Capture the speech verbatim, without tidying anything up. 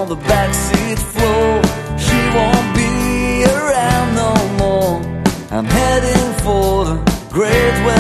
on the backseat floor. She won't be around no more. I'm heading for the great west.